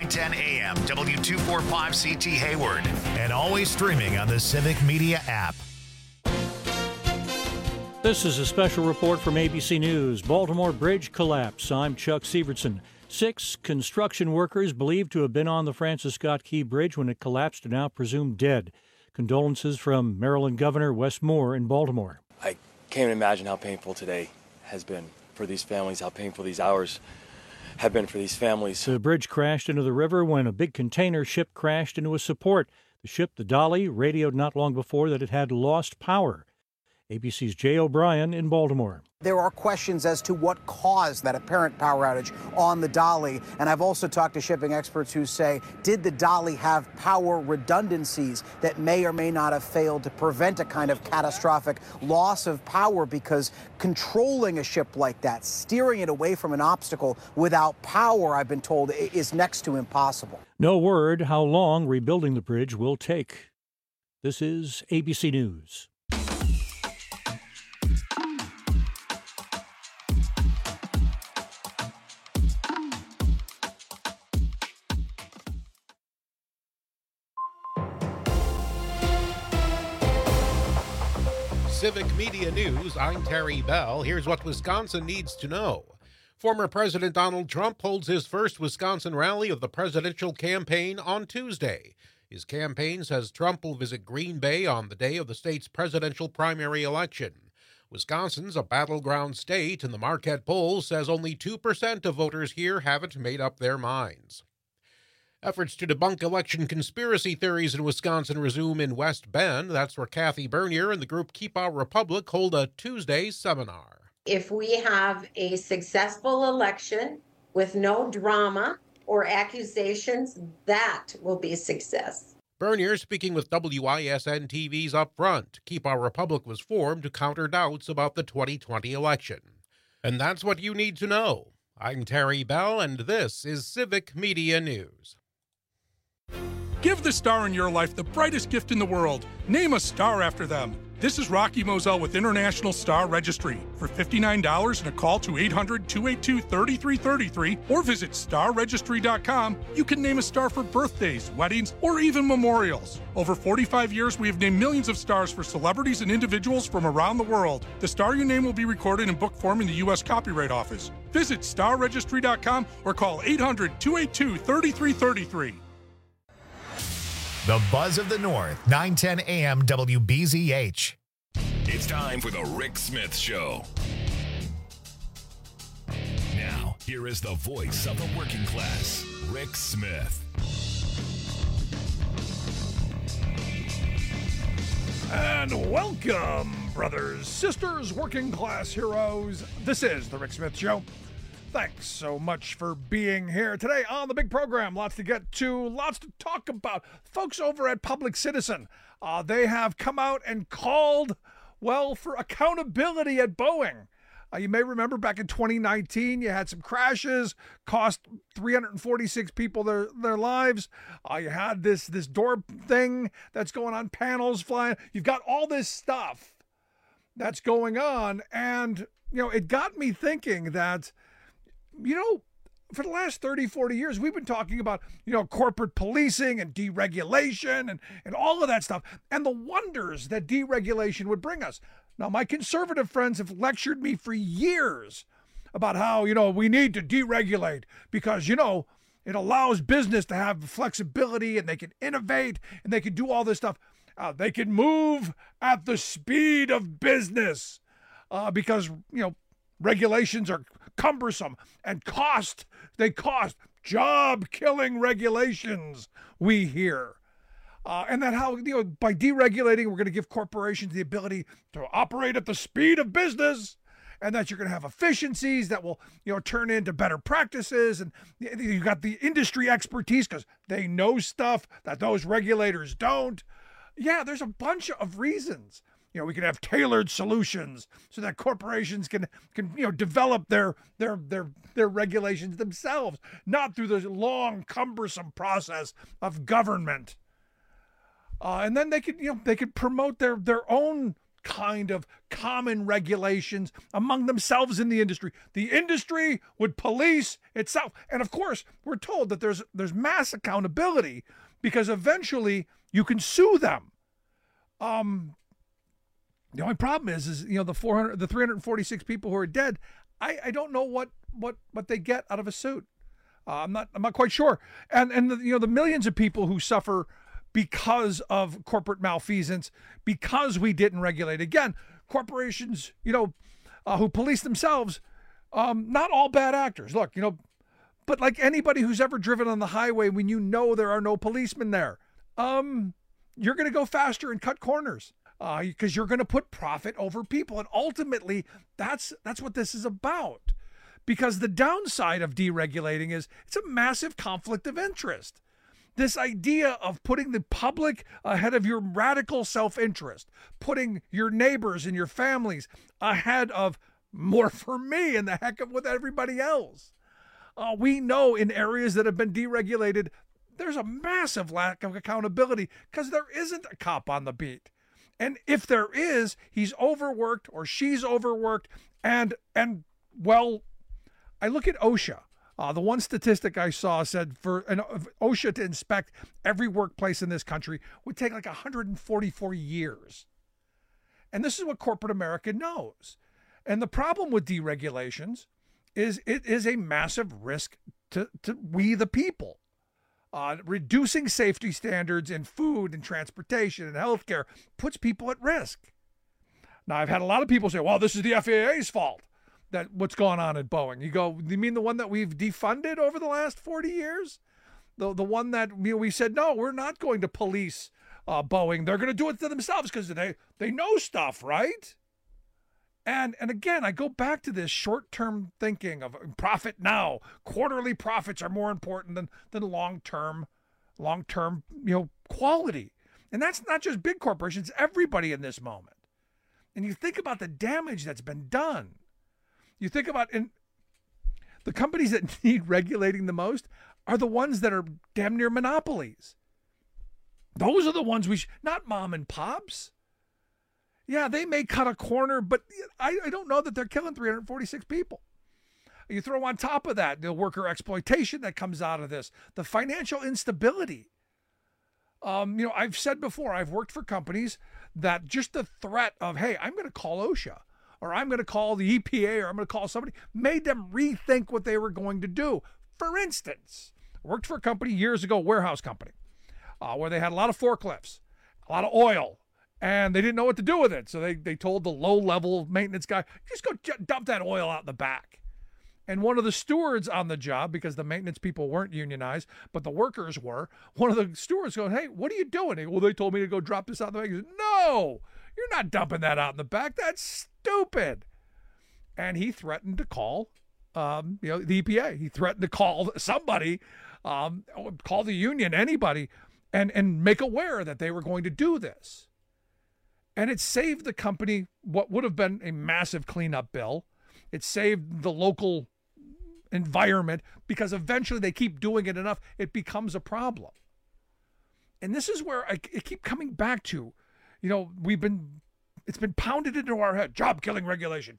910 AM, W245CT Hayward. And always streaming on the Civic Media app. This is a special report from ABC News. Baltimore bridge collapse. I'm Chuck Severson. 6 construction workers believed to have been on the Francis Scott Key Bridge when it collapsed are now presumed dead. Condolences from Maryland Governor Wes Moore in Baltimore. I can't imagine how painful today has been for these families, how painful these hours have been for these families. The bridge crashed into the river when a big container ship crashed into a support. The ship, the Dolly, radioed not long before that it had lost power. ABC's Jay O'Brien in Baltimore. There are questions as to what caused that apparent power outage on the Dolly. And I've also talked to shipping experts who say, did the Dolly have power redundancies that may or may not have failed to prevent a kind of catastrophic loss of power? Because controlling a ship like that, steering it away from an obstacle without power, I've been told, is next to impossible. No word how long rebuilding the bridge will take. This is ABC News. Civic Media News, I'm Terry Bell. Here's what Wisconsin needs to know. Former President Donald Trump holds his first Wisconsin rally of the presidential campaign on Tuesday. His campaign says Trump will visit Green Bay on the day of the state's presidential primary election. Wisconsin's a battleground state, and the Marquette poll says only 2% of voters here haven't made up their minds. Efforts to debunk election conspiracy theories in Wisconsin resume in West Bend. That's where Kathy Bernier and the group Keep Our Republic hold a Tuesday seminar. If we have a successful election with no drama or accusations, that will be a success. Bernier speaking with WISN TV's Up Front. Keep Our Republic was formed to counter doubts about the 2020 election. And that's what you need to know. I'm Terry Bell, and this is Civic Media News. Give the star in your life the brightest gift in the world. Name a star after them. This is Rocky Moselle with International Star Registry. For $59 and a call to 800-282-3333 or visit starregistry.com, you can name a star for birthdays, weddings, or even memorials. Over 45 years, we have named millions of stars for celebrities and individuals from around the world. The star you name will be recorded in book form in the U.S. Copyright Office. Visit starregistry.com or call 800-282-3333. The Buzz of the North, 910 AM WBZH. It's time for the Rick Smith Show. Now, here is the voice of the working class, Rick Smith. And welcome, brothers, sisters, working class heroes. This is the Rick Smith Show. Thanks so much for being here today on the big program. Lots to get to, lots to talk about. Folks over at Public Citizen, they have come out and called, well, for accountability at Boeing. You may remember back in 2019, you had some crashes, cost 346 people their lives. You had this door thing that's going on, panels flying. You've got all this stuff that's going on. And, it got me thinking that, for the last 30, 40 years, we've been talking about, corporate policing and deregulation and all of that stuff and the wonders that deregulation would bring us. Now, my conservative friends have lectured me for years about how, we need to deregulate because, it allows business to have flexibility and they can innovate and they can do all this stuff. They can move at the speed of business because, regulations are cumbersome and they cost job-killing regulations, we hear. And that how, by deregulating, we're going to give corporations the ability to operate at the speed of business, and that you're going to have efficiencies that will, turn into better practices. And you've got the industry expertise because they know stuff that those regulators don't. Yeah, there's a bunch of reasons. We can have tailored solutions so that corporations can develop their regulations themselves, not through the long, cumbersome process of government. And then they could promote their own kind of common regulations among themselves in the industry. The industry would police itself. And of course, we're told that there's mass accountability because eventually you can sue them. The only problem is the 346 people who are dead. I don't know what they get out of a suit. I'm not quite sure. And the millions of people who suffer because of corporate malfeasance, because we didn't regulate. Again, corporations, who police themselves, not all bad actors. Look, but like anybody who's ever driven on the highway when there are no policemen there, you're going to go faster and cut corners because you're going to put profit over people. And ultimately, that's what this is about. Because the downside of deregulating is it's a massive conflict of interest. This idea of putting the public ahead of your radical self-interest, putting your neighbors and your families ahead of more for me and the heck of with everybody else. We know in areas that have been deregulated, there's a massive lack of accountability because there isn't a cop on the beat. And if there is, he's overworked or she's overworked. And well, I look at OSHA. The one statistic I saw said for OSHA to inspect every workplace in this country would take like 144 years. And this is what corporate America knows. And the problem with deregulations is it is a massive risk to we the people. Reducing safety standards in food and transportation and healthcare puts people at risk. Now, I've had a lot of people say, well, this is the FAA's fault. That what's going on at Boeing. You go, you mean the one that we've defunded over the last 40 years? The one that we said, no, we're not going to police Boeing. They're going to do it to themselves because they know stuff, right? And again, I go back to this short-term thinking of profit now. Quarterly profits are more important than long-term quality. And that's not just big corporations, everybody in this moment. And you think about the damage that's been done. You think about the companies that need regulating the most are the ones that are damn near monopolies. Those are the ones not mom and pops. Yeah, they may cut a corner, but I don't know that they're killing 346 people. You throw on top of that the worker exploitation that comes out of this, the financial instability. I've said before, I've worked for companies that just the threat of, hey, I'm going to call OSHA, or I'm going to call the EPA, or I'm going to call somebody, made them rethink what they were going to do. For instance, I worked for a company years ago, a warehouse company, where they had a lot of forklifts, a lot of oil, and they didn't know what to do with it. So they told the low-level maintenance guy, just go dump that oil out in the back. And one of the stewards on the job, because the maintenance people weren't unionized, but the workers were, one of the stewards goes, hey, what are you doing? Well, they told me to go drop this out in the back. He said, no, you're not dumping that out in the back. That's stupid. And he threatened to call the EPA. He threatened to call somebody, call the union, anybody, and make aware that they were going to do this. And it saved the company what would have been a massive cleanup bill. It saved the local environment because eventually they keep doing it enough, it becomes a problem. And this is where I keep coming back to, it's been pounded into our head, job killing regulation,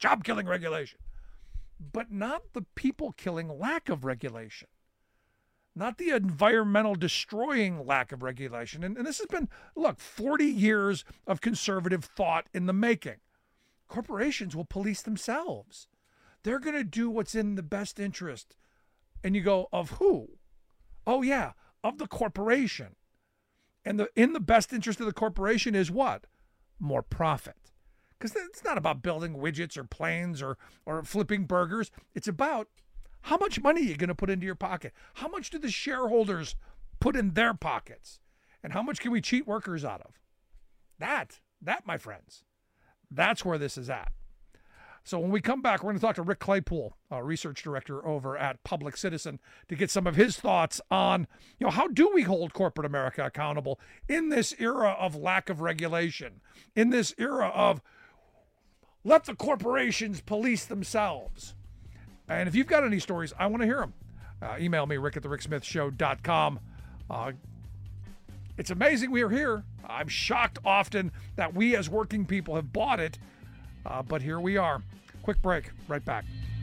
but not the people killing lack of regulation, not the environmental destroying lack of regulation. And this has been, 40 years of conservative thought in the making. Corporations will police themselves. They're going to do what's in the best interest. And you go, of who? Oh, yeah, of the corporation. And in the best interest of the corporation is what? More profit. Because it's not about building widgets or planes or flipping burgers. It's about how much money you're going to put into your pocket. How much do the shareholders put in their pockets? And how much can we cheat workers out of? That, my friends, that's where this is at. So when we come back, we're going to talk to Rick Claypool, research director over at Public Citizen, to get some of his thoughts on, how do we hold corporate America accountable in this era of lack of regulation, in this era of let the corporations police themselves. And if you've got any stories, I want to hear them. Email me, rick@thericksmithshow.com. It's amazing we are here. I'm shocked often that we as working people have bought it, but here we are. Quick break, right back.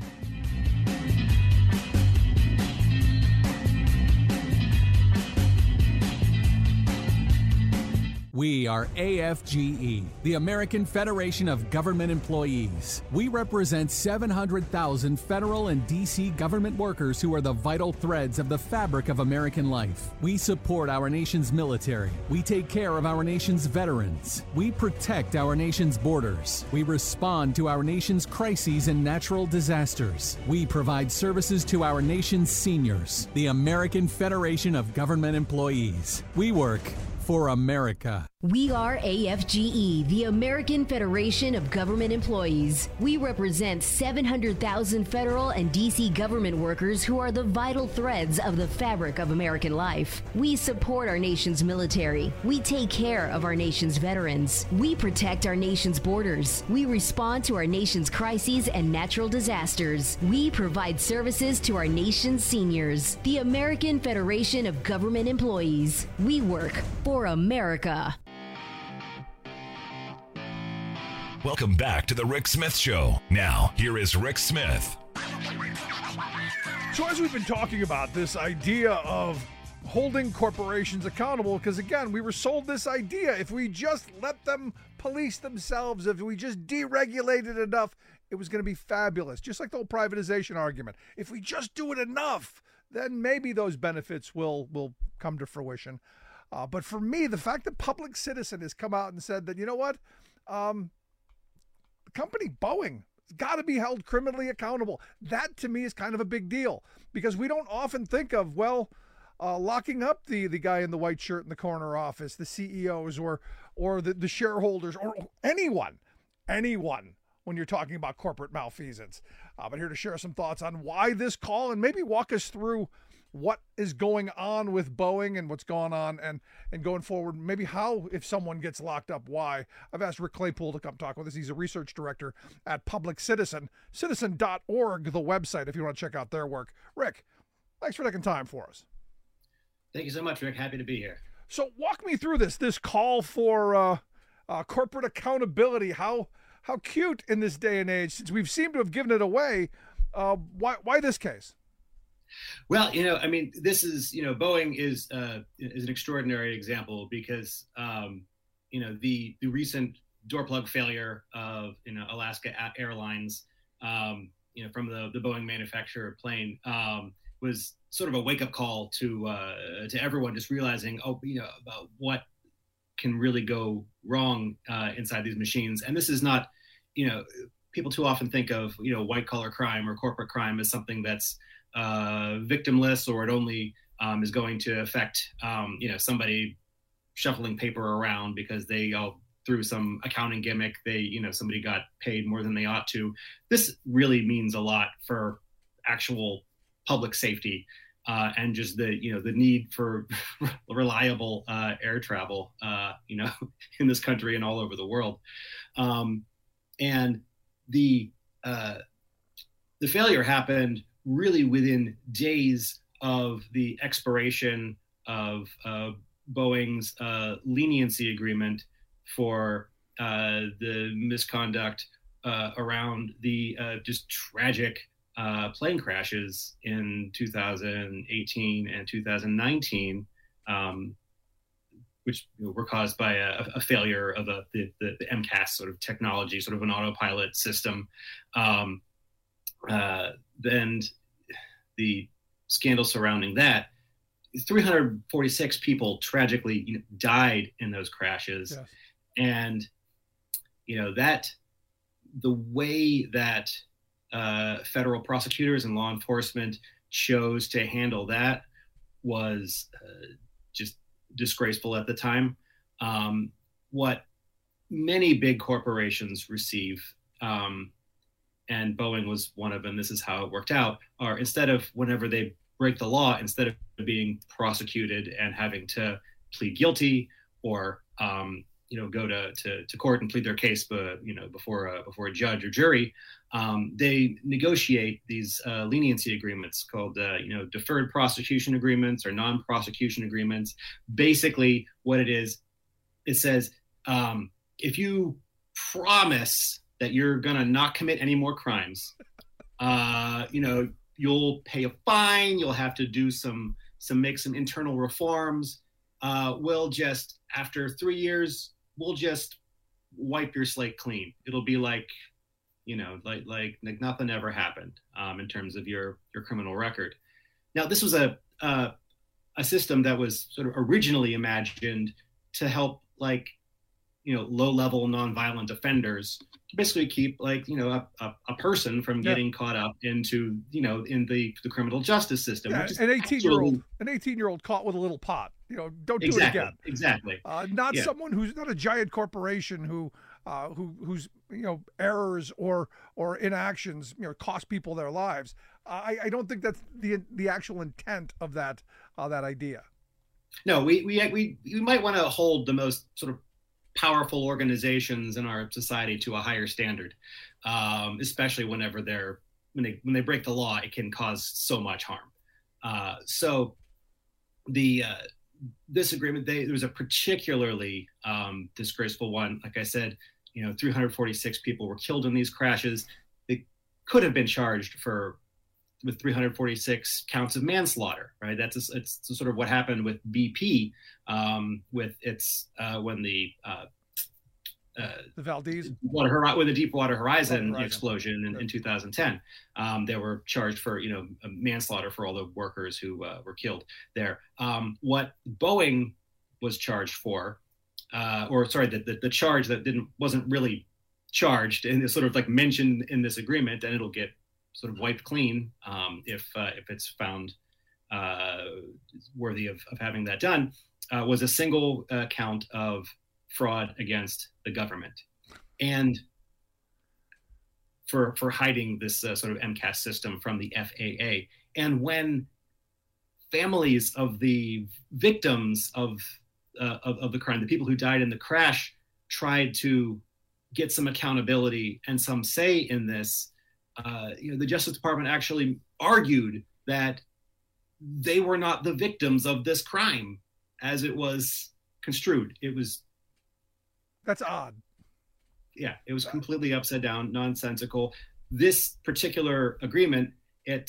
We are AFGE, the American Federation of Government Employees. We represent 700,000 federal and D.C. government workers who are the vital threads of the fabric of American life. We support our nation's military. We take care of our nation's veterans. We protect our nation's borders. We respond to our nation's crises and natural disasters. We provide services to our nation's seniors. The American Federation of Government Employees. We work for America. We are AFGE, the American Federation of Government Employees. We represent 700,000 federal and D.C. government workers who are the vital threads of the fabric of American life. We support our nation's military. We take care of our nation's veterans. We protect our nation's borders. We respond to our nation's crises and natural disasters. We provide services to our nation's seniors. The American Federation of Government Employees. We work for America. Welcome back to the Rick Smith Show. Now, here is Rick Smith. So as we've been talking about this idea of holding corporations accountable, because again, we were sold this idea, if we just let them police themselves, if we just deregulated enough, it was going to be fabulous. Just like the whole privatization argument. If we just do it enough, then maybe those benefits will come to fruition. But for me, the fact that Public Citizen has come out and said that, you know what, the company Boeing has got to be held criminally accountable. That to me is kind of a big deal, because we don't often think of, locking up the guy in the white shirt in the corner office, the CEOs or the shareholders or anyone when you're talking about corporate malfeasance. But here to share some thoughts on why this call and maybe walk us through what is going on with Boeing and what's going on and going forward, maybe how, if someone gets locked up, why. I've asked Rick Claypool to come talk with us. He's a research director at Public Citizen, citizen.org, the website, if you want to check out their work. Rick, thanks for taking time for us. Thank you so much, Rick. Happy to be here. So walk me through this call for corporate accountability. How cute in this day and age, since we've seemed to have given it away. Why this case? Well, this is, Boeing is an extraordinary example because, the recent door plug failure of, Alaska Airlines, from the Boeing manufacturer plane, was sort of a wake up call to everyone, just realizing, about what can really go wrong inside these machines. And this is not, people too often think of, white collar crime or corporate crime as something that's victimless, or it only is going to affect somebody shuffling paper around because they all through some accounting gimmick somebody got paid more than they ought to. This really means a lot for actual public safety and just the need for reliable air travel in this country and all over the world. And the failure happened really within days of the expiration of Boeing's leniency agreement for the misconduct around the just tragic plane crashes in 2018 and 2019, which were caused by a failure of the MCAS sort of technology, sort of an autopilot system. Then the scandal surrounding that, 346 people tragically died in those crashes. Yes. And, that the way that federal prosecutors and law enforcement chose to handle that was just disgraceful at the time. What many big corporations receive, and Boeing was one of them, this is how it worked out, are instead of, whenever they break the law, instead of being prosecuted and having to plead guilty or go to court and plead their case, before a judge or jury, they negotiate these leniency agreements called deferred prosecution agreements or non-prosecution agreements. Basically, what it is, it says if you promise that you're gonna not commit any more crimes, you'll pay a fine, you'll have to do make some internal reforms. We'll just, after 3 years, we'll just wipe your slate clean. It'll be like nothing ever happened in terms of your criminal record. Now, this was a system that was sort of originally imagined to help low-level nonviolent offenders to basically keep a person from getting caught up into in the criminal justice system. Yeah, an 18-year-old caught with a little pot. Don't do it again. Exactly. Not someone who's not a giant corporation whose errors or inactions cost people their lives. I don't think that's the actual intent of that idea. No, we might want to hold the most sort of powerful organizations in our society to a higher standard, especially whenever when they break the law, it can cause so much harm. So this agreement, there was a particularly disgraceful one. Like I said, 346 people were killed in these crashes. They could have been charged with 346 counts of manslaughter, right? It's sort of what happened with BP, with when the Valdez, with the Deepwater Horizon explosion in 2010. They were charged for manslaughter for all the workers who were killed there. What Boeing was charged for, the charge that wasn't really charged and is sort of mentioned in this agreement, and it'll get sort of wiped clean if it's found worthy of having that done, was a single count of fraud against the government, and for hiding this sort of MCAS system from the FAA. And when families of the victims of the crime, the people who died in the crash, tried to get some accountability and some say in this, the Justice Department actually argued that they were not the victims of this crime as it was construed. That's odd. Yeah, it was completely upside down, nonsensical. This particular agreement, it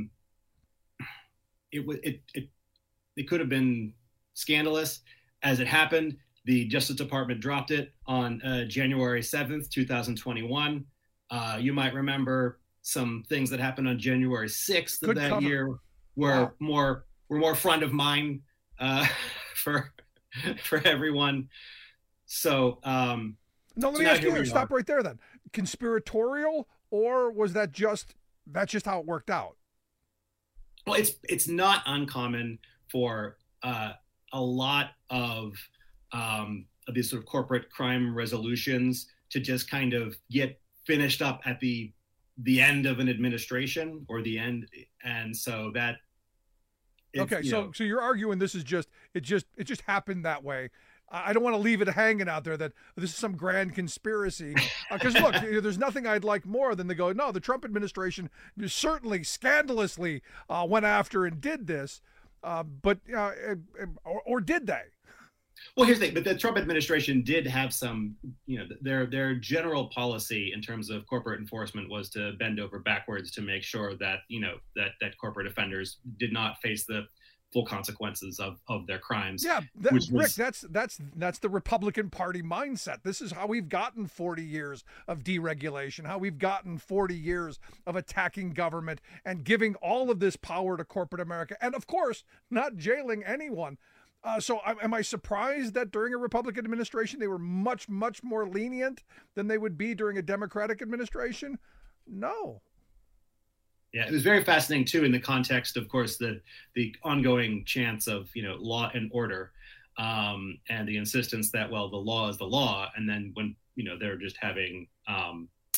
could have been scandalous. As it happened, the Justice Department dropped it on January 7th, 2021. You might remember some things that happened on January 6th of that year were more front of mind for everyone. So let me ask you, stop right there then. Conspiratorial, or was that's just how it worked out? Well, it's not uncommon for a lot of these sort of corporate crime resolutions to just kind of get finished up at the end of an administration or the end, and so that. So you're arguing this is it just happened that way. I don't want to leave it hanging out there that this is some grand conspiracy. Because look, there's nothing I'd like more than to go, no, the Trump administration certainly scandalously went after and did this, but did they? Well, here's the thing, but the Trump administration did have some, their general policy in terms of corporate enforcement was to bend over backwards to make sure that, that corporate offenders did not face the full consequences of their crimes. Yeah, Rick, that's the Republican Party mindset. This is how we've gotten 40 years of deregulation, how we've gotten 40 years of attacking government and giving all of this power to corporate America, and of course, not jailing anyone. So am I surprised that during a Republican administration they were much, much more lenient than they would be during a Democratic administration? No. Yeah, it was very fascinating, too, in the context, of course, the ongoing chants of, law and order and the insistence that, well, the law is the law. And then when, they're just having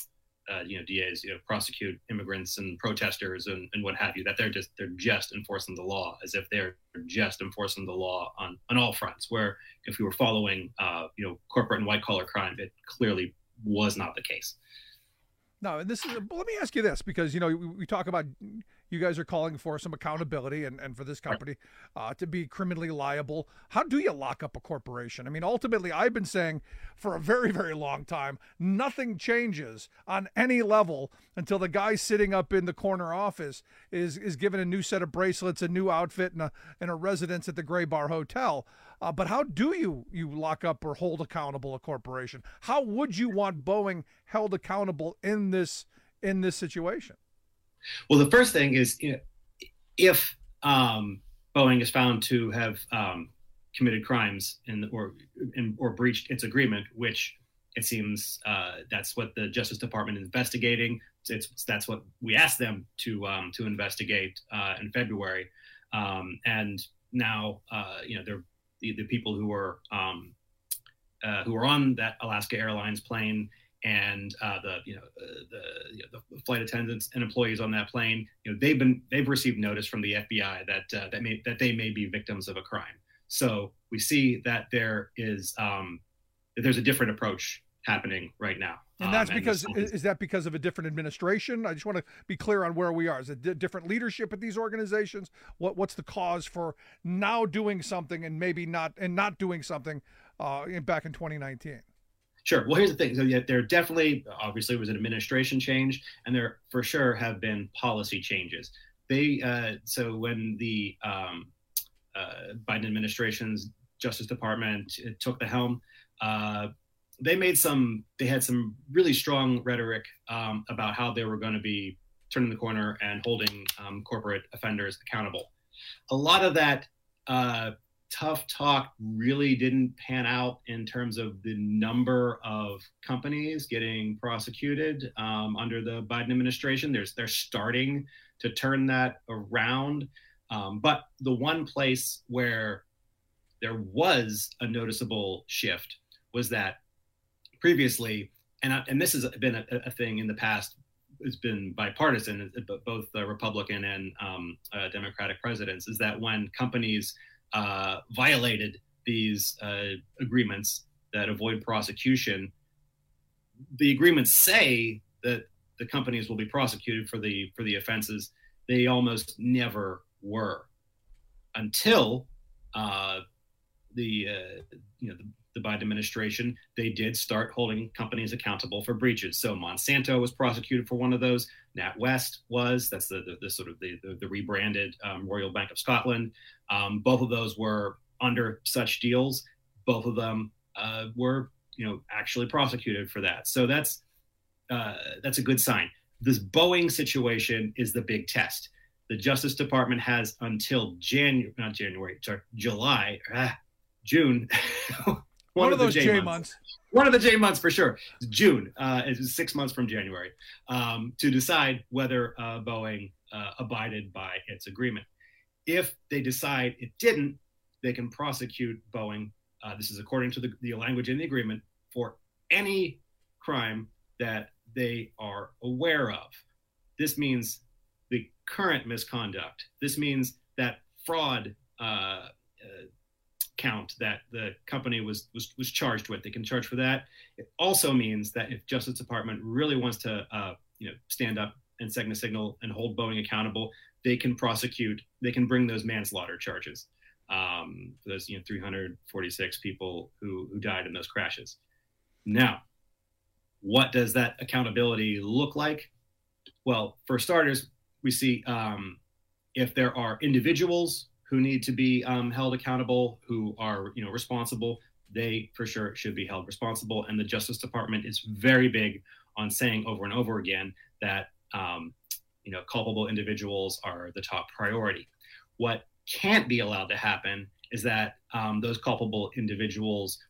DAs prosecute immigrants and protesters and what have you, that they're just enforcing the law as if they're just enforcing the law on all fronts, where if we were following corporate and white collar crime, it clearly was not the case. No, and this is, let me ask you this, because, we talk about, you guys are calling for some accountability and for this company to be criminally liable. How do you lock up a corporation? I mean, ultimately, I've been saying for a very, very long time, nothing changes on any level until the guy sitting up in the corner office is given a new set of bracelets, a new outfit, and a residence at the Gray Bar Hotel. But how do you lock up or hold accountable a corporation? How would you want Boeing held accountable in this situation? Well, the first thing is, if Boeing is found to have committed crimes or breached its agreement, which it seems that's what the Justice Department is investigating. That's what we asked them to investigate in February, and now they're the people who were on that Alaska Airlines plane and the flight attendants and employees on that plane. They've received notice from the FBI that they may be victims of a crime. So we see that there's a different approach happening right now. And that's because, is that because of a different administration? I just want to be clear on where we are. Is it different leadership at these organizations? What's the cause for now doing something and maybe not doing something back in 2019? Sure. Well, here's the thing. So there definitely, obviously, was an administration change, and there for sure have been policy changes. So when the Biden administration's Justice Department took the helm, they had some really strong rhetoric about how they were going to be turning the corner and holding corporate offenders accountable. A lot of that tough talk really didn't pan out in terms of the number of companies getting prosecuted under the Biden administration. They're starting to turn that around. But the one place where there was a noticeable shift was that previously, and this has been a thing in the past, it's been bipartisan, both Republican and Democratic presidents, is that when companies violated these agreements that avoid prosecution, the agreements say that the companies will be prosecuted for the offenses. They almost never were until the Biden administration. They did start holding companies accountable for breaches. So Monsanto was prosecuted for one of those. NatWest was. That's the sort of the rebranded Royal Bank of Scotland. Both of those were under such deals. Both of them were actually prosecuted for that. So that's a good sign. This Boeing situation is the big test. The Justice Department has until June. One of those J months. One of the J months for sure. June is 6 months from January to decide whether Boeing abided by its agreement. If they decide it didn't, they can prosecute Boeing. This is according to the language in the agreement, for any crime that they are aware of. This means the current misconduct. This means that fraud count that the company was charged with. They can charge for that. It also means that if Justice Department really wants to stand up and second a signal and hold Boeing accountable, they can prosecute. They can bring those manslaughter charges for those 346 people who died in those crashes. Now, what does that accountability look like? Well, for starters, we see if there are individuals who need to be held accountable, who are responsible, they for sure should be held responsible. And the Justice Department is very big on saying over and over again that culpable individuals are the top priority. What can't be allowed to happen is that those culpable individuals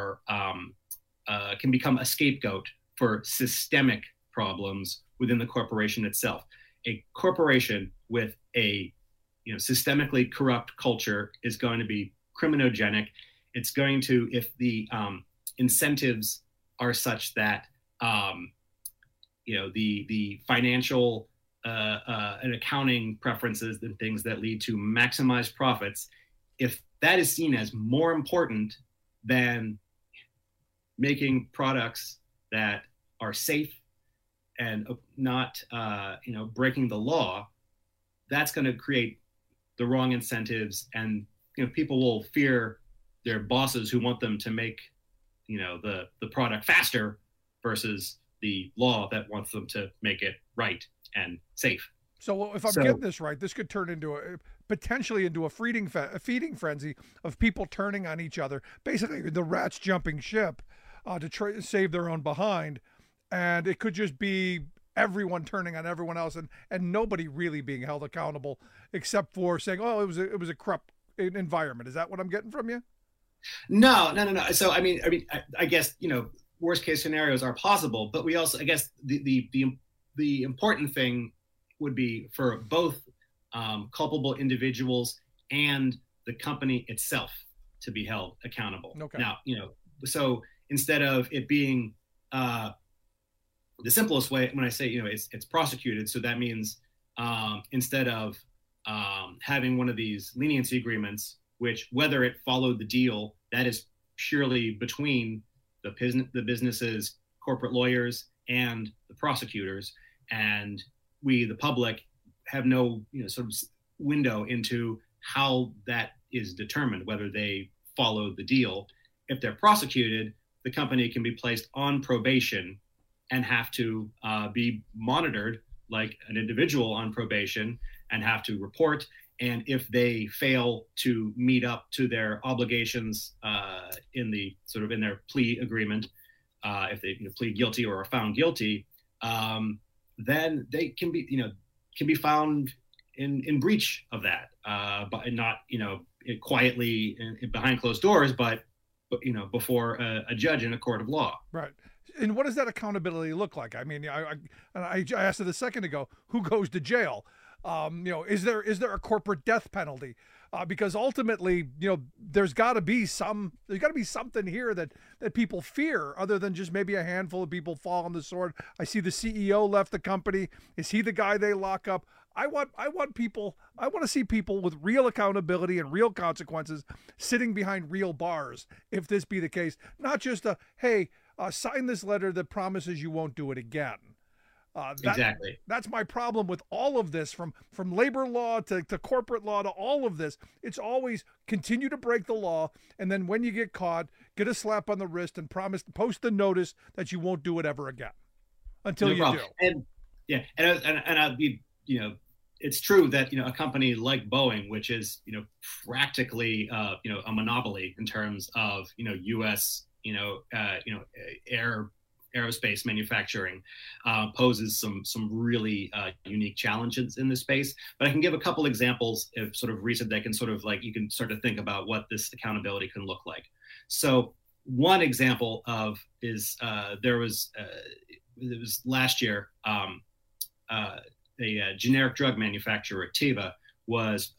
can become a scapegoat for systemic problems within the corporation itself. A corporation with a systemically corrupt culture is going to be criminogenic. It's going to, if the incentives are such that the financial and accounting preferences and things that lead to maximized profits, if that is seen as more important than making products that are safe and not breaking the law, that's going to create the wrong incentives, and people will fear their bosses who want them to make the product faster versus the law that wants them to make it right and safe. So if I'm getting this right, this could turn into potentially into a feeding frenzy of people turning on each other, basically the rats jumping ship to try to save their own behind. And it could just be everyone turning on everyone else and nobody really being held accountable except for saying, oh, it was a corrupt environment. Is that what I'm getting from you? No. So, I guess, worst case scenarios are possible, but we also, I guess the important thing would be for both culpable individuals and the company itself to be held accountable. Okay. Now, so instead of it being the simplest way, when I say, it's prosecuted, so that means instead of having one of these leniency agreements, which whether it followed the deal, that is purely between the business's corporate lawyers and the prosecutors, and we, the public, have no sort of window into how that is determined, whether they follow the deal. If they're prosecuted, the company can be placed on probation and have to be monitored like an individual on probation and have to report. And if they fail to meet up to their obligations in their plea agreement, if they plead guilty or are found guilty, then they can be found in breach of that, but not quietly behind closed doors, but before a judge in a court of law. Right. And what does that accountability look like? I mean, I asked it a second ago. Who goes to jail? Is there a corporate death penalty? Because ultimately, there's got to be something here that people fear, other than just maybe a handful of people fall on the sword. I see the CEO left the company. Is he the guy they lock up? I want to see people with real accountability and real consequences sitting behind real bars, if this be the case. Not just sign this letter that promises you won't do it again. Exactly. That's my problem with all of this, from labor law to corporate law to all of this. It's always continue to break the law, and then when you get caught, get a slap on the wrist and post the notice that you won't do it ever again until you do. And I'd be, it's true that a company like Boeing, which is practically a monopoly in terms of U.S. aerospace manufacturing, poses some really unique challenges in this space. But I can give a couple examples of sort of recent that can sort of you can start to think about what this accountability can look like. So one example is there was last year, a generic drug manufacturer, Teva, was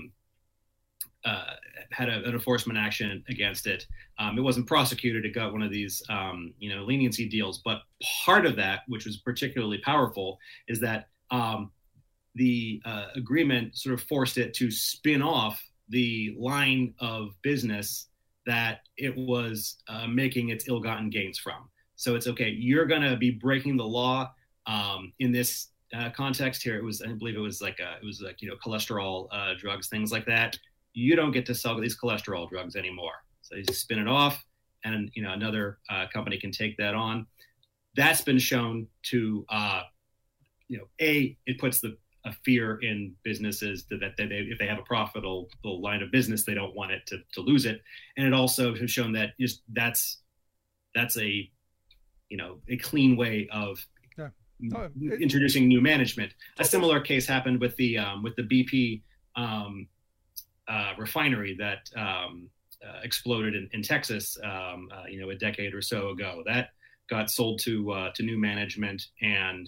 had an enforcement action against it. It wasn't prosecuted. It got one of these, leniency deals. But part of that, which was particularly powerful, is that the agreement sort of forced it to spin off the line of business that it was making its ill-gotten gains from. So it's okay. You're going to be breaking the law in this context here. I believe it was cholesterol drugs, things like that. You don't get to sell these cholesterol drugs anymore. So you just spin it off, and another company can take that on. That's been shown to, it puts a fear in businesses that they, if they have a profitable line of business, they don't want it to lose it. And it also has shown that that's a clean way of introducing new management. A similar case happened with the BP refinery that exploded in Texas, a decade or so ago. That got sold to new management, and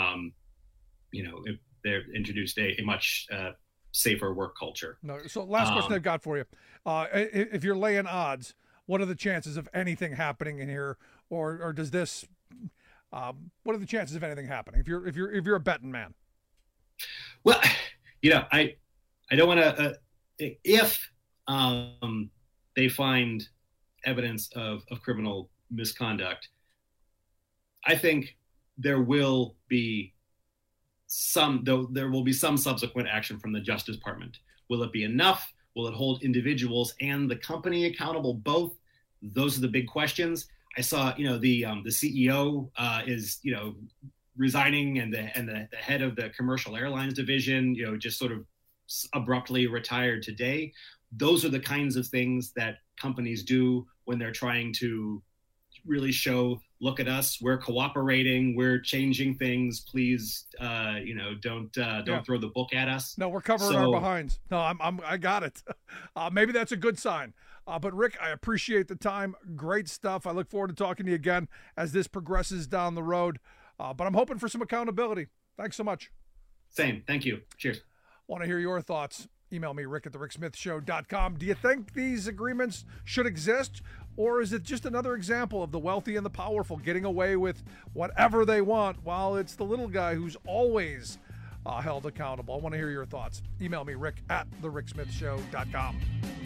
they introduced a much safer work culture. No. So last question I've got for you: if you're laying odds, what are the chances of anything happening in here, or does this What are the chances of anything happening if you're a betting man? Well, I don't want to. If they find evidence of criminal misconduct, I think there will be some subsequent action from the Justice Department. Will it be enough? Will it hold individuals and the company accountable? Both. Those are the big questions. I saw, the CEO is, resigning, and the head of the commercial airlines division, just sort of abruptly retired today. Those are the kinds of things that companies do when they're trying to really show, look at us, we're cooperating, we're changing things. Please, don't throw the book at us. No, we're covering our behinds. No, I got it. Maybe that's a good sign. But Rick, I appreciate the time. Great stuff. I look forward to talking to you again as this progresses down the road. But I'm hoping for some accountability. Thanks so much. Same. Thank you. Cheers. Want to hear your thoughts? Email me, rick@thericksmithshow.com. Do you think these agreements should exist, or is it just another example of the wealthy and the powerful getting away with whatever they want while it's the little guy who's always held accountable? I want to hear your thoughts. Email me, rick@thericksmithshow.com.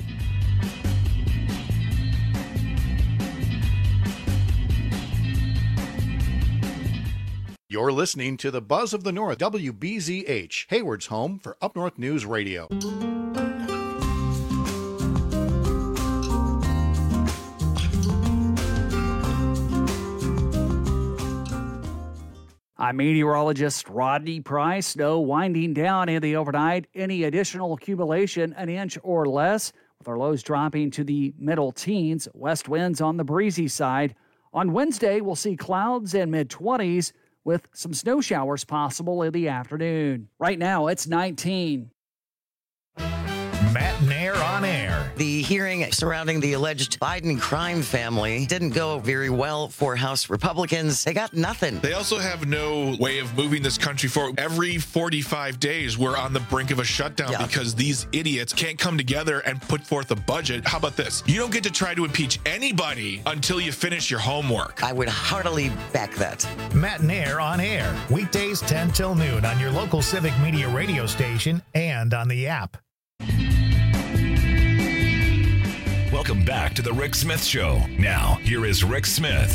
You're listening to the Buzz of the North, WBZH, Hayward's home for Up North News Radio. I'm meteorologist Rodney Price. Snow winding down in the overnight. Any additional accumulation, an inch or less, with our lows dropping to the middle teens. West winds on the breezy side. On Wednesday, we'll see clouds in mid-20s with some snow showers possible in the afternoon. Right now, it's 19. Matt Nair on air. The hearing surrounding the alleged Biden crime family didn't go very well for House Republicans. They got nothing. They also have no way of moving this country forward. Every 45 days, we're on the brink of a shutdown because these idiots can't come together and put forth a budget. How about this? You don't get to try to impeach anybody until you finish your homework. I would heartily back that. Matt Nair on air. Weekdays 10 till noon on your local Civic Media radio station and on the app. Welcome back to the Rick Smith Show. Now, here is Rick Smith.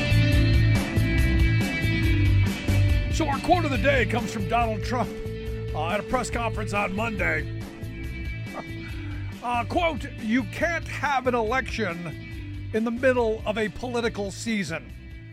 So our quote of the day comes from Donald Trump at a press conference on Monday. Quote, "You can't have an election in the middle of a political season."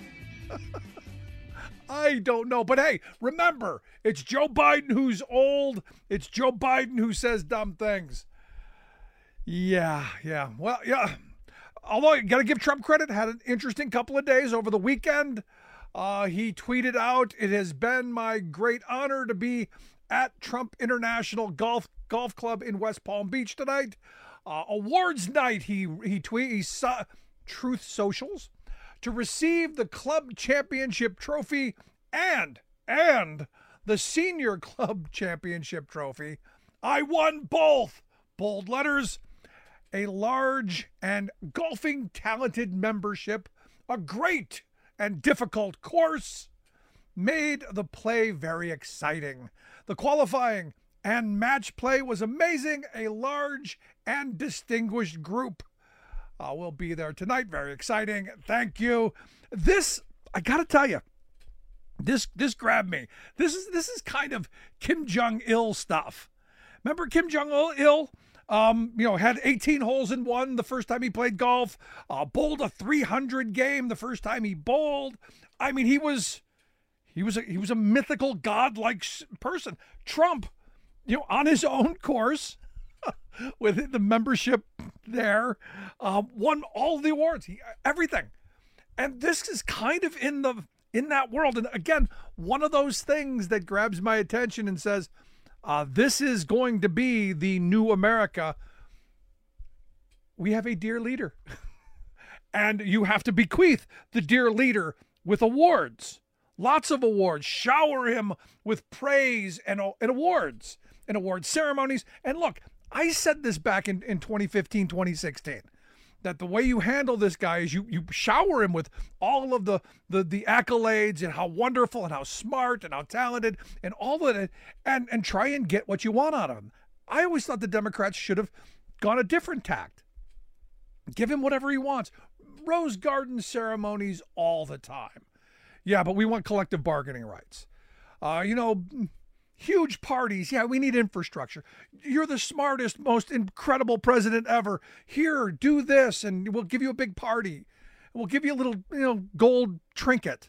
I don't know. But hey, remember, it's Joe Biden who's old. It's Joe Biden who says dumb things. Yeah. Well, yeah. Although you got to give Trump credit, had an interesting couple of days over the weekend. He tweeted out, "It has been my great honor to be at Trump International Golf Club in West Palm Beach tonight. Awards night," he saw Truth Socials, "to receive the club championship trophy and the senior club championship trophy. I won both." Bold letters. "A large and golfing talented membership, a great and difficult course, made the play very exciting. The qualifying and match play was amazing. A large and distinguished group will be there tonight. Very exciting. Thank you." This, I got to tell you, this grabbed me. This is kind of Kim Jong-il stuff. Remember Kim Jong-il? Had 18 holes in one the first time he played golf, bowled a 300 game the first time he bowled. I mean, he was a mythical godlike person. Trump, on his own course with the membership there, won all the awards, everything. And this is kind of in that world. And again, one of those things that grabs my attention and says, this is going to be the new America. We have a dear leader. And you have to bequeath the dear leader with awards. Lots of awards. Shower him with praise and awards and award ceremonies. And look, I said this back in 2015, 2016. that the way you handle this guy is you shower him with all of the accolades and how wonderful and how smart and how talented and all of it, and try and get what you want out of him. I always thought the Democrats should have gone a different tact. Give him whatever he wants. Rose garden ceremonies all the time. Yeah, but we want collective bargaining rights. Huge parties. Yeah, we need infrastructure. You're the smartest, most incredible president ever. Here, do this, and we'll give you a big party. We'll give you a little, gold trinket.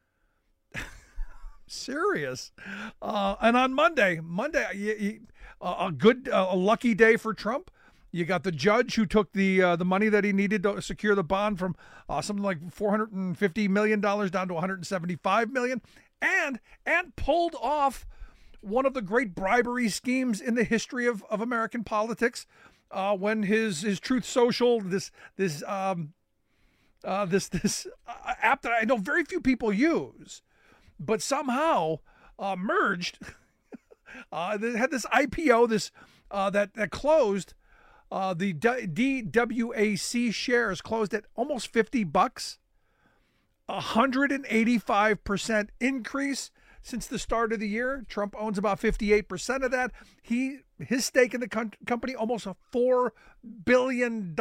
Serious. And on Monday, a lucky day for Trump. You got the judge who took the money that he needed to secure the bond from something like $450 million down to $175 million, and pulled off one of the great bribery schemes in the history of American politics, when his Truth Social, this app that I know very few people use, but somehow merged. They had this IPO, that closed. The DWAC shares closed at almost $50, 185% increase since the start of the year. Trump owns about 58% of that. His stake in the company, almost $4 billion.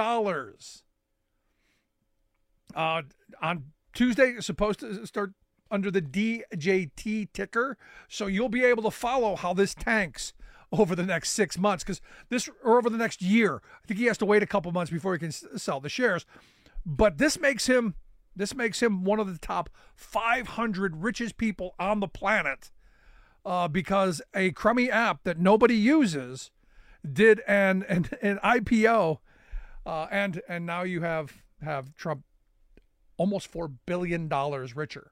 On Tuesday, it's supposed to start under the DJT ticker, so you'll be able to follow how this tanks over the next 6 months, or over the next year. I think he has to wait a couple months before he can sell the shares. But this makes him one of the top 500 richest people on the planet, because a crummy app that nobody uses did an IPO, and now you have Trump almost $4 billion richer.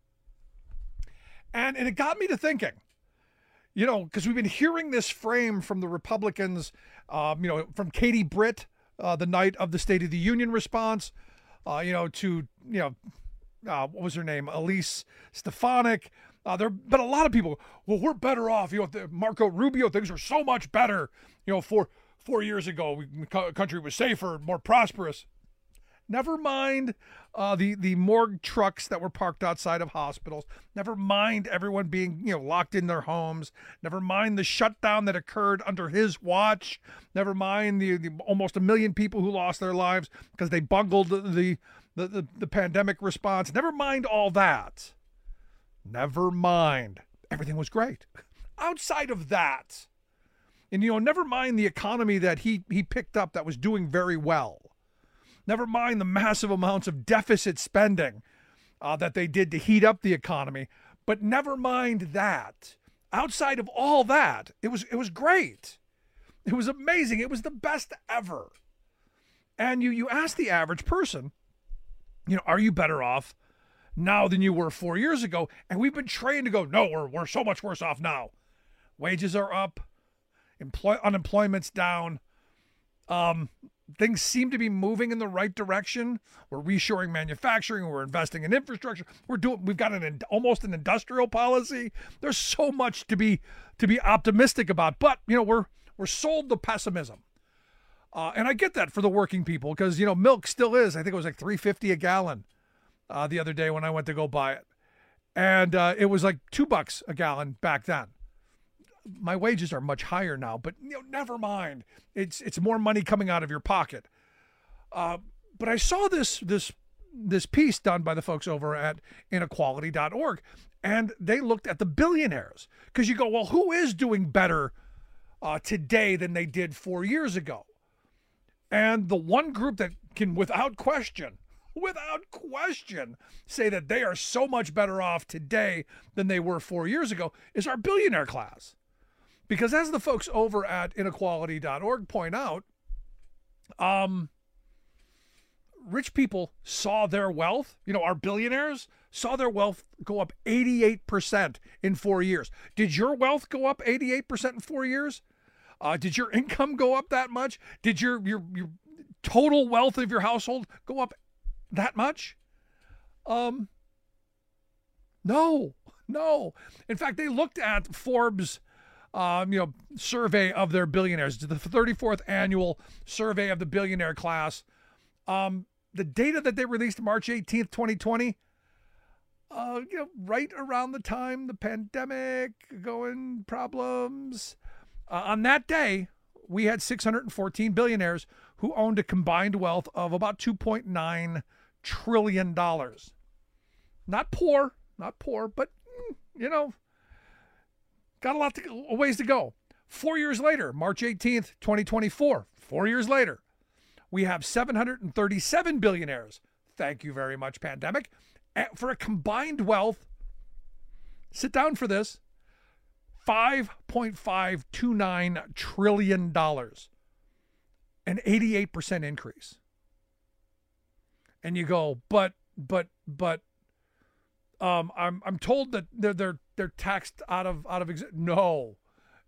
And it got me to thinking, because we've been hearing this frame from the Republicans, from Katie Britt, the night of the State of the Union response, to what was her name? Elise Stefanik. But a lot of people, well, we're better off. Marco Rubio, things were so much better. 4 years ago, the country was safer, more prosperous. Never mind the morgue trucks that were parked outside of hospitals. Never mind everyone being locked in their homes. Never mind the shutdown that occurred under his watch. Never mind the almost 1 million people who lost their lives because they bungled the pandemic response. Never mind all that. Never mind. Everything was great. Outside of that, and never mind the economy that he picked up that was doing very well. Never mind the massive amounts of deficit spending that they did to heat up the economy. But never mind that. Outside of all that, it was great. It was amazing. It was the best ever. And you ask the average person, are you better off now than you were 4 years ago? And we've been trained to go, no, we're so much worse off now. Wages are up. Unemployment's down. Things seem to be moving in the right direction. We're reshoring manufacturing. We're investing in infrastructure. We've got almost an industrial policy. There's so much to be optimistic about. But we're sold the pessimism, and I get that for the working people because milk still is. I think it was like $3.50 a gallon the other day when I went to go buy it, and it was like $2 a gallon back then. My wages are much higher now, but never mind. It's more money coming out of your pocket. But I saw this piece done by the folks over at inequality.org, and they looked at the billionaires because you go, well, who is doing better today than they did 4 years ago? And the one group that can, without question, say that they are so much better off today than they were 4 years ago is our billionaire class. Because as the folks over at inequality.org point out, rich people saw their wealth, our billionaires saw their wealth go up 88% in 4 years. Did your wealth go up 88% in 4 years? Did your income go up that much? Did your total wealth of your household go up that much? No. In fact, they looked at Forbes' survey of their billionaires, the 34th annual survey of the billionaire class. The data that they released March 18th, 2020, right around the time the pandemic going problems. On that day, we had 614 billionaires who owned a combined wealth of about $2.9 trillion. Not poor, but, got a ways to go. 4 years later, March 18th, 2024, 4 years later, we have 737 billionaires. Thank you very much, pandemic. For a combined wealth, sit down for this, $5.529 trillion, an 88% increase. And you go, but I'm told that they're taxed out of no.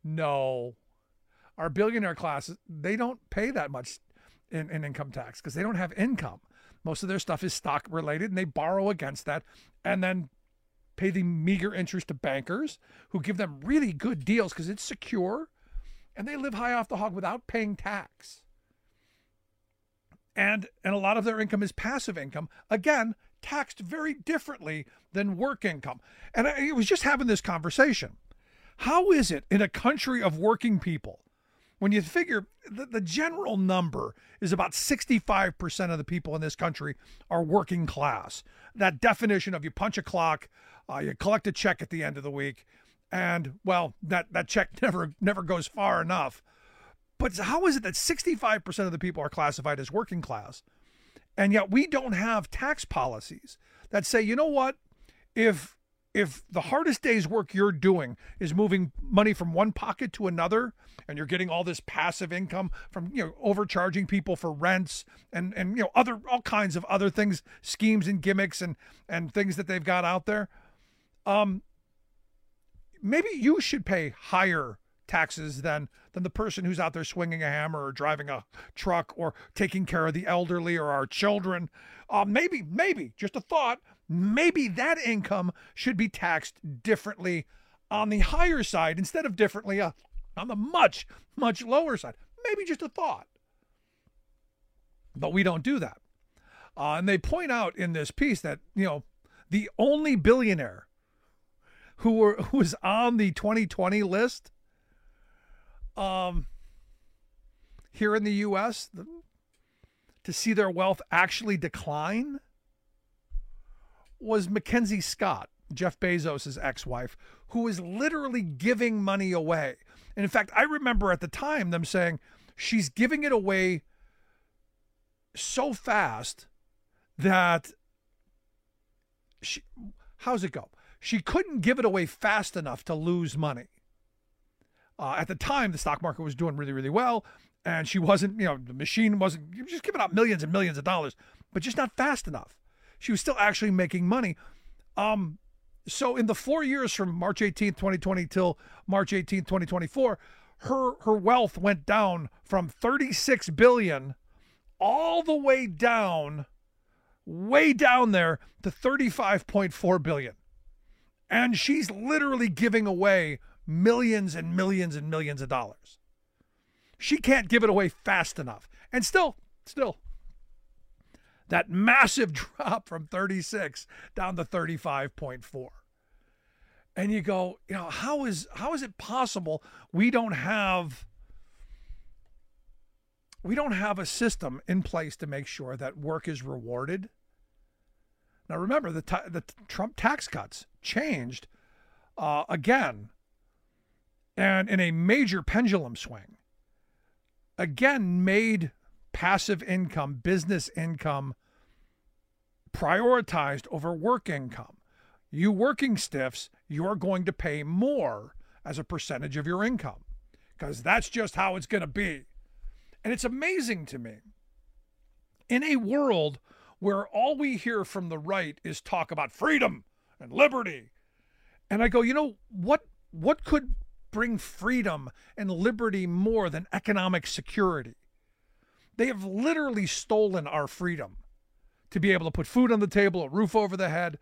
Our billionaire classes, they don't pay that much in income tax because they don't have income. Most of their stuff is stock related, and they borrow against that and then pay the meager interest to bankers who give them really good deals because it's secure, and they live high off the hog without paying tax. And a lot of their income is passive income, again, taxed very differently than work income. And I was just having this conversation. How is it in a country of working people, when you figure the general number is about 65% of the people in this country are working class? That definition of you punch a clock, you collect a check at the end of the week, and, well, that check never goes far enough. But how is it that 65% of the people are classified as working class, and yet we don't have tax policies that say, you know what, if the hardest day's work you're doing is moving money from one pocket to another, and you're getting all this passive income from, overcharging people for rents and all kinds of other things, schemes and gimmicks and things that they've got out there, maybe you should pay higher taxes than the person who's out there swinging a hammer or driving a truck or taking care of the elderly or our children. Maybe, just a thought, maybe that income should be taxed differently on the higher side instead of differently on the much, much lower side. Maybe just a thought. But we don't do that. And they point out in this piece that, the only billionaire who was on the 2020 list here in the U.S. to see their wealth actually decline was Mackenzie Scott, Jeff Bezos' ex-wife, who was literally giving money away. And in fact, I remember at the time them saying she's giving it away so fast that how's it go? She couldn't give it away fast enough to lose money. At the time, the stock market was doing really, really well, and she wasn't, the machine wasn't just giving out millions and millions of dollars, but just not fast enough. She was still actually making money. So in the 4 years from March 18th, 2020 till March 18th, 2024, her wealth went down from 36 billion all the way down there to 35.4 billion. And she's literally giving away millions and millions and millions of dollars. She can't give it away fast enough. And still, that massive drop from 36 down to 35.4. And you go, how is it possible we don't have a system in place to make sure that work is rewarded? Now remember, the Trump tax cuts changed again, and in a major pendulum swing, again made passive income, business income prioritized over work income. You working stiffs, you are going to pay more as a percentage of your income because that's just how it's going to be. And it's amazing to me, in a world where all we hear from the right is talk about freedom and liberty. And I go, what could bring freedom and liberty more than economic security? They have literally stolen our freedom to be able to put food on the table, a roof over the head,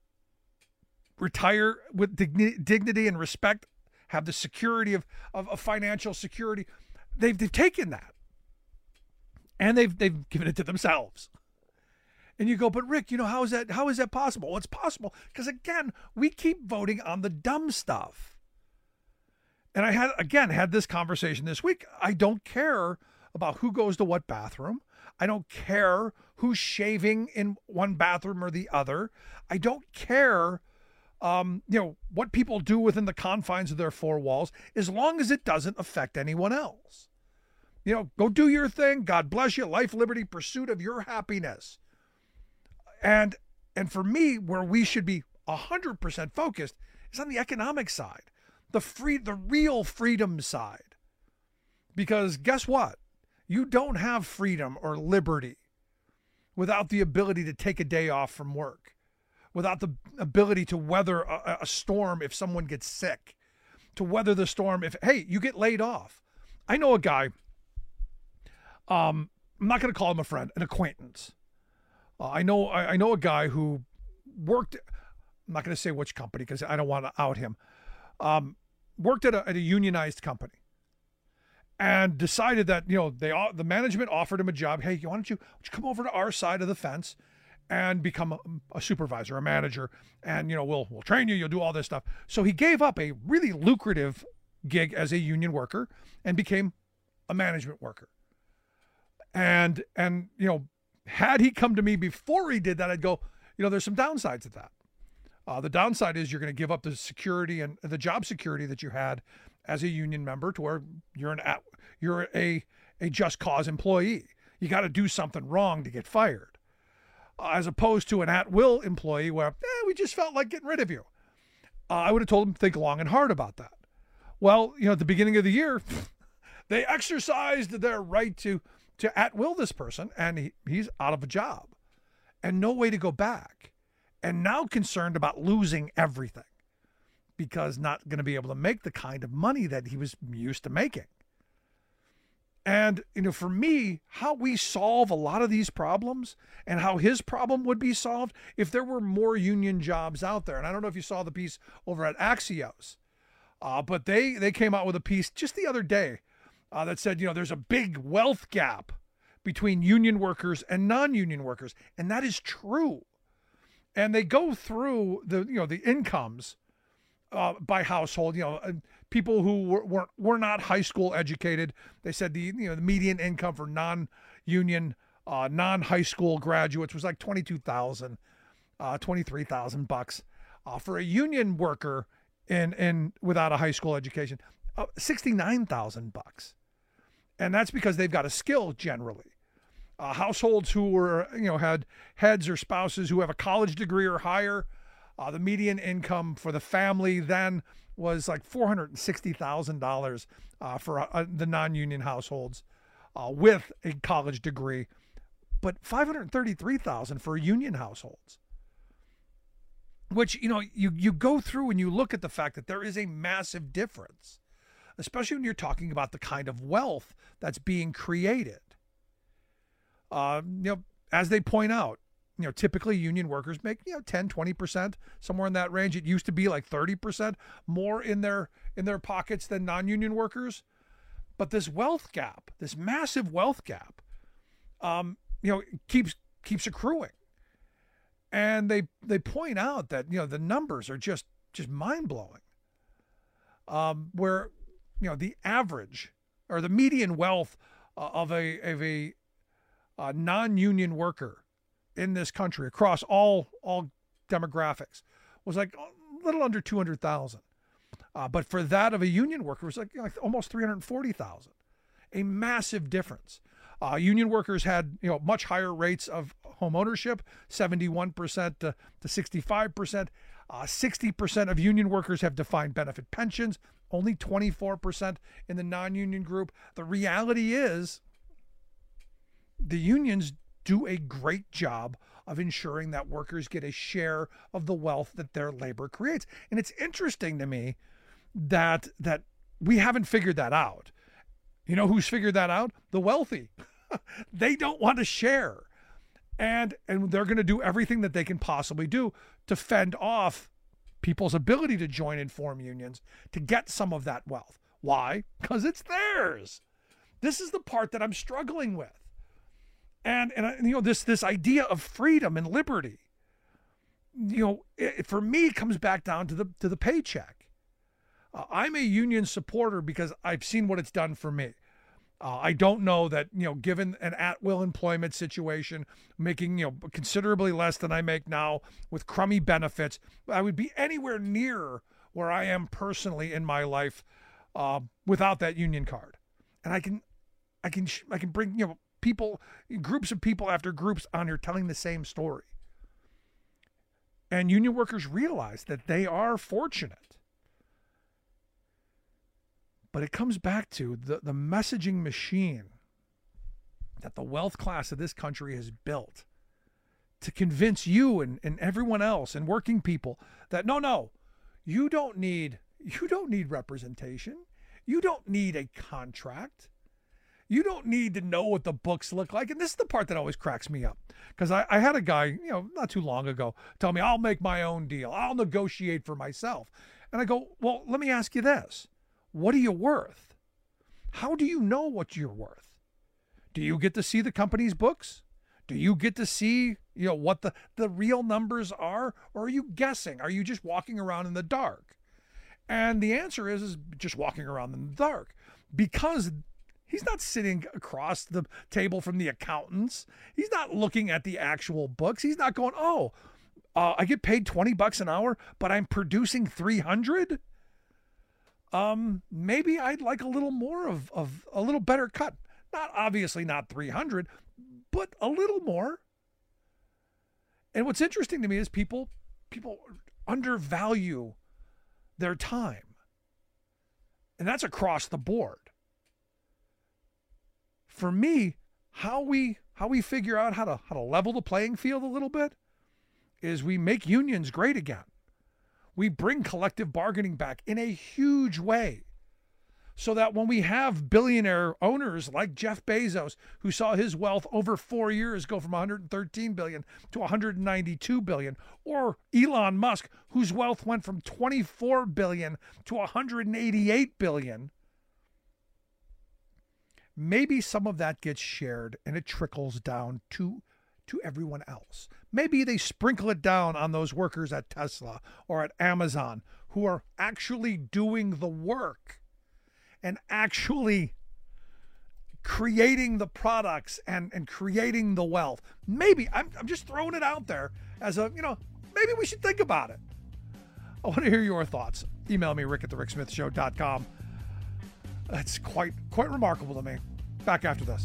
retire with dignity and respect, have the security of financial security. They've taken that. And they've given it to themselves. And you go, but Rick, how is that possible? Well, it's possible because, again, we keep voting on the dumb stuff. And I had this conversation this week. I don't care about who goes to what bathroom. I don't care who's shaving in one bathroom or the other. I don't care, what people do within the confines of their four walls, as long as it doesn't affect anyone else. Go do your thing. God bless you. Life, liberty, pursuit of your happiness. And for me, where we should be 100% focused is on the economic side, the real freedom side. Because guess what? You don't have freedom or liberty without the ability to take a day off from work, without the ability to weather a storm if someone gets sick, to weather the storm if, hey, you get laid off. I know a guy, I'm not going to call him a friend, an acquaintance. I know a guy who worked, I'm not going to say which company because I don't want to out him, worked at a unionized company and decided that, the management offered him a job. Hey, why don't you come over to our side of the fence and become a supervisor, a manager, and, we'll train you, you'll do all this stuff. So he gave up a really lucrative gig as a union worker and became a management worker. And had he come to me before he did that, I'd go, there's some downsides to that. The downside is you're going to give up the security and the job security that you had as a union member to where you're a just cause employee. You got to do something wrong to get fired, as opposed to an at-will employee where we just felt like getting rid of you. I would have told him to think long and hard about that. Well, at the beginning of the year, they exercised their right to at-will this person, and he's out of a job and no way to go back, and now concerned about losing everything because not going to be able to make the kind of money that he was used to making. And, for me, how we solve a lot of these problems and how his problem would be solved if there were more union jobs out there. And I don't know if you saw the piece over at Axios, but they came out with a piece just the other day that said, there's a big wealth gap between union workers and non-union workers. And that is true. And they go through the incomes by household, people who were not high school educated. They said the median income for non-union, non-high school graduates was like $22,000, $23,000 for a union worker in without a high school education, $69,000. And that's because they've got a skill generally. Households who were, had heads or spouses who have a college degree or higher, the median income for the family then was like $460,000 for the non-union households with a college degree, but $533,000 for union households. Which, you go through and you look at the fact that there is a massive difference, especially when you're talking about the kind of wealth that's being created. As they point out, typically union workers make, 10, 20%, somewhere in that range. It used to be like 30% more in their pockets than non-union workers. But this wealth gap, this massive wealth gap, keeps accruing. And they point out that, the numbers are just mind-blowing. Where, the average or the median wealth of a non-union worker in this country across all demographics was like a little under 200,000. But for that of a union worker, it was like almost 340,000. A massive difference. Union workers had, much higher rates of home ownership, 71% to 65%. 60% of union workers have defined benefit pensions, only 24% in the non-union group. The reality is the unions do a great job of ensuring that workers get a share of the wealth that their labor creates. And it's interesting to me that we haven't figured that out. You know who's figured that out? The wealthy. They don't want to share. And they're going to do everything that they can possibly do to fend off people's ability to join and form unions to get some of that wealth. Why? Because it's theirs. This is the part that I'm struggling with. And this idea of freedom and liberty, for me, comes back down to the paycheck. I'm a union supporter because I've seen what it's done for me. I don't know that, given an at-will employment situation, making, considerably less than I make now with crummy benefits, I would be anywhere near where I am personally in my life without that union card. And I can bring, people, groups of people after groups on here telling the same story. And union workers realize that they are fortunate. But it comes back to the messaging machine that the wealth class of this country has built to convince you and everyone else and working people that no, you don't need representation. You don't need a contract. You don't need to know what the books look like. And this is the part that always cracks me up. Because I had a guy, not too long ago, tell me, I'll make my own deal. I'll negotiate for myself. And I go, well, let me ask you this. What are you worth? How do you know what you're worth? Do you get to see the company's books? Do you get to see, what the real numbers are? Or are you guessing? Are you just walking around in the dark? And the answer is just walking around in the dark. Because he's not sitting across the table from the accountants. He's not looking at the actual books. He's not going, I get paid $20 an hour, but I'm producing 300. Maybe I'd like a little more of a little better cut. Obviously not 300, but a little more. And what's interesting to me is people undervalue their time. And that's across the board. For me, how we figure out how to level the playing field a little bit is we make unions great again. We bring collective bargaining back in a huge way so that when we have billionaire owners like Jeff Bezos, who saw his wealth over 4 years go from $113 billion to $192 billion, or Elon Musk, whose wealth went from $24 billion to $188 billion, maybe some of that gets shared and it trickles down to everyone else. Maybe they sprinkle it down on those workers at Tesla or at Amazon who are actually doing the work and actually creating the products and creating the wealth. Maybe, I'm just throwing it out there as maybe we should think about it. I want to hear your thoughts. Email me, rick@thericksmithshow.com. That's quite remarkable to me. Back after this.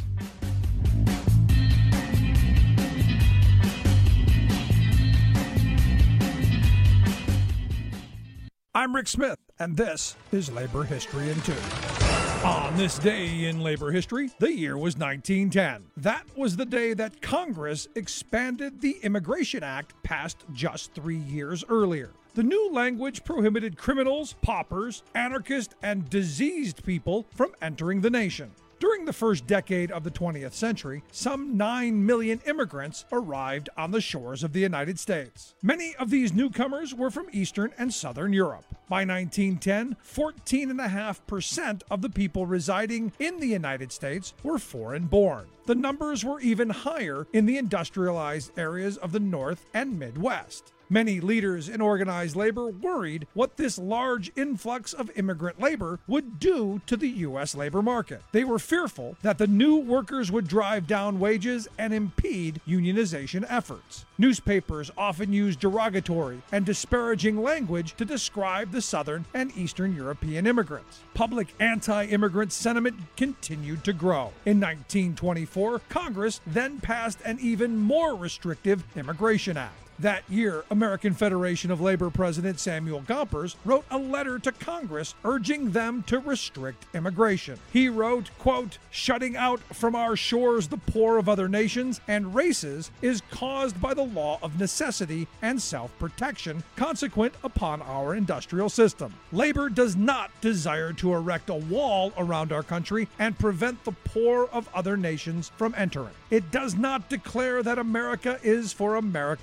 I'm Rick Smith, and this is Labor History in 2. On this day in labor history, the year was 1910. That was the day that Congress expanded the Immigration Act passed just 3 years earlier. The new language prohibited criminals, paupers, anarchists, and diseased people from entering the nation. During the first decade of the 20th century, some 9 million immigrants arrived on the shores of the United States. Many of these newcomers were from Eastern and Southern Europe. By 1910, 14.5% of the people residing in the United States were foreign-born. The numbers were even higher in the industrialized areas of the North and Midwest. Many leaders in organized labor worried what this large influx of immigrant labor would do to the U.S. labor market. They were fearful that the new workers would drive down wages and impede unionization efforts. Newspapers often used derogatory and disparaging language to describe the Southern and Eastern European immigrants. Public anti-immigrant sentiment continued to grow. In 1924, Congress then passed an even more restrictive Immigration Act. That year, American Federation of Labor President Samuel Gompers wrote a letter to Congress urging them to restrict immigration. He wrote, quote, "Shutting out from our shores the poor of other nations and races is caused by the law of necessity and self-protection consequent upon our industrial system. Labor does not desire to erect a wall around our country and prevent the poor of other nations from entering. It does not declare that America is for America alone.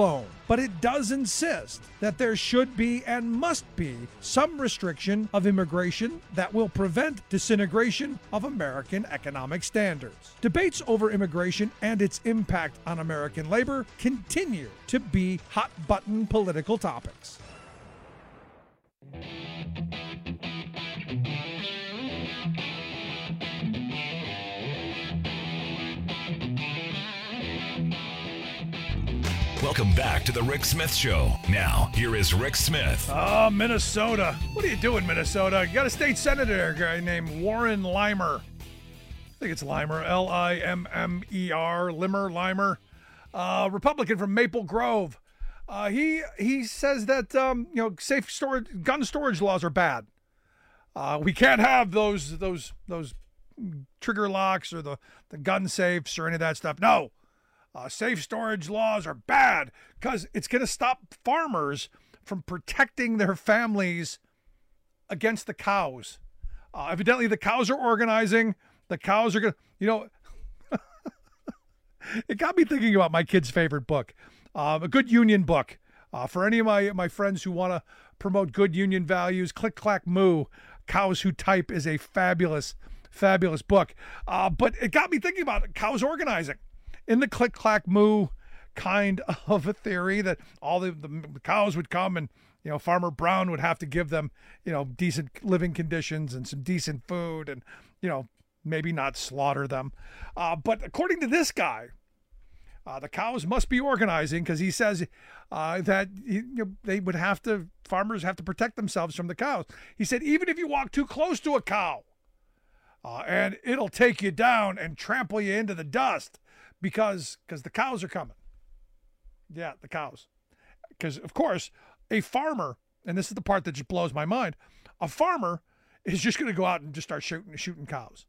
alone, but it does insist that there should be and must be some restriction of immigration that will prevent disintegration of American economic standards. Debates over immigration and its impact on American labor continue to be hot-button political topics. Welcome back to the Rick Smith Show. Now, here is Rick Smith. Minnesota. What are you doing, Minnesota? You got a state senator guy named Warren Limer. I think it's Limer, L-I-M-M-E-R, Limer. Republican from Maple Grove. He says that safe storage, gun storage laws are bad. We can't have those trigger locks or the gun safes or any of that stuff. No. Safe storage laws are bad because it's going to stop farmers from protecting their families against the cows. Evidently, the cows are organizing. The cows are going to, it got me thinking about my kid's favorite book, a Good Union book. For any of my friends who want to promote good union values, Click, Clack, Moo, Cows Who Type is a fabulous, fabulous book. But it got me thinking about cows organizing. In the Click, Clack, Moo kind of a theory that all the cows would come and, Farmer Brown would have to give them, decent living conditions and some decent food and, maybe not slaughter them. But according to this guy, the cows must be organizing because he says that farmers have to protect themselves from the cows. He said, even if you walk too close to a cow and it'll take you down and trample you into the dust, because the cows are coming. Yeah, the cows. Because, of course, a farmer, and this is the part that just blows my mind, a farmer is just going to go out and just start shooting cows.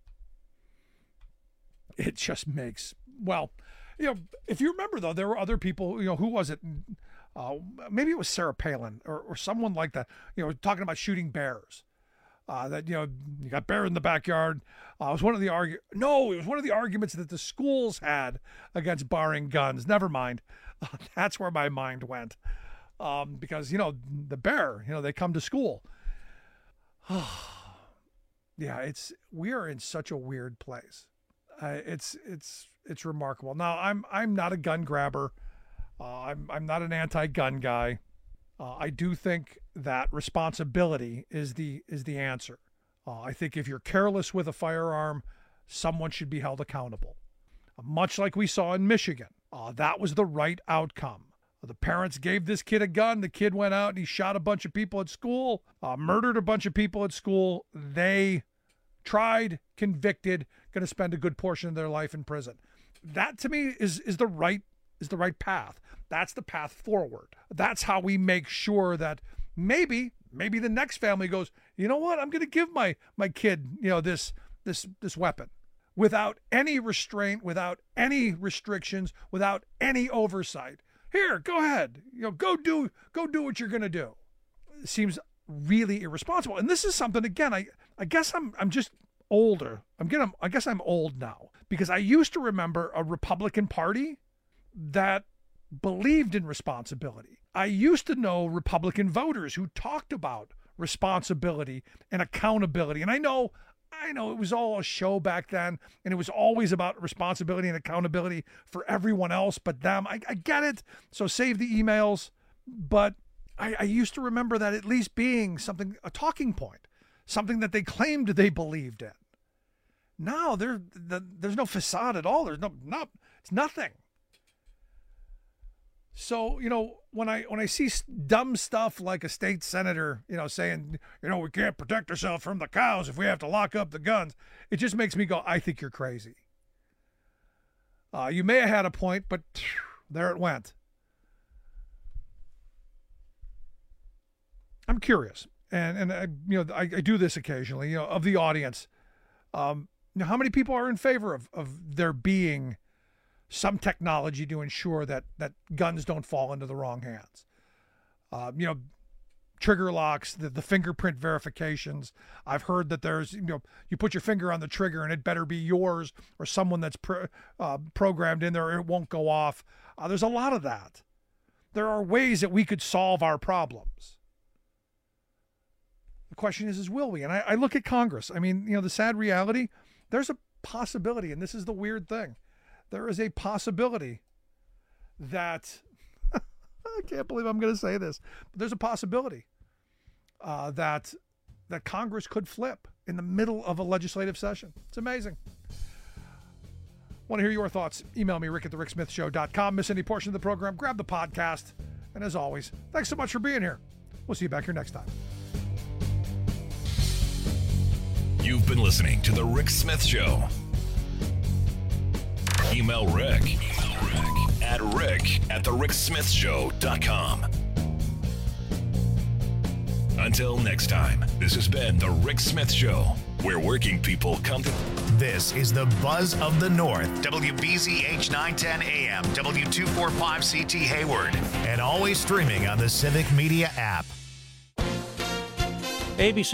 It just makes, if you remember, though, there were other people, who was it? Maybe it was Sarah Palin or someone like that, talking about shooting bears. That you got bear in the backyard. It was one of the arguments that the schools had against barring guns. Never mind. That's where my mind went. Because the bear, they come to school. Yeah, we are in such a weird place. It's remarkable. Now I'm not a gun grabber. I'm not an anti-gun guy. I do think that responsibility is the answer. I think if you're careless with a firearm, someone should be held accountable. Much like we saw in Michigan, that was the right outcome. The parents gave this kid a gun. The kid went out and he shot a bunch of people at school, murdered a bunch of people at school. They tried, convicted, going to spend a good portion of their life in prison. That to me is the right path. That's the path forward. That's how we make sure that maybe the next family goes, you know what? I'm going to give my kid, this weapon without any restraint, without any restrictions, without any oversight. Here, go ahead. Go do what you're going to do. It seems really irresponsible. And this is something, again, I guess I'm just older. I guess I'm old now because I used to remember a Republican Party that believed in responsibility. I used to know Republican voters who talked about responsibility and accountability. And I know it was all a show back then, and it was always about responsibility and accountability for everyone else but them. I get it. So save the emails. But I used to remember that at least being a talking point, something that they claimed they believed in. Now there's no facade at all. There's it's nothing. So, when I see dumb stuff like a state senator, saying, we can't protect ourselves from the cows if we have to lock up the guns, it just makes me go, I think you're crazy. You may have had a point, but there it went. I'm curious, and I do this occasionally, of the audience. How many people are in favor of there being some technology to ensure that guns don't fall into the wrong hands? Trigger locks, the fingerprint verifications. I've heard that there's, you put your finger on the trigger and it better be yours or someone that's programmed in there or it won't go off. There's a lot of that. There are ways that we could solve our problems. The question is will we? And I look at Congress. I mean, the sad reality, there's a possibility, and this is the weird thing. There is a possibility that, I can't believe I'm going to say this, but there's a possibility that Congress could flip in the middle of a legislative session. It's amazing. Want to hear your thoughts? Email me, rick@thericksmithshow.com. Miss any portion of the program, grab the podcast. And as always, thanks so much for being here. We'll see you back here next time. You've been listening to The Rick Smith Show. Email Rick at rick@thericksmithshow.com. Until next time, this has been The Rick Smith Show, where working people come to... This is the Buzz of the North, WBZH 910 AM, W245CT Hayward, and always streaming on the Civic Media app. ABC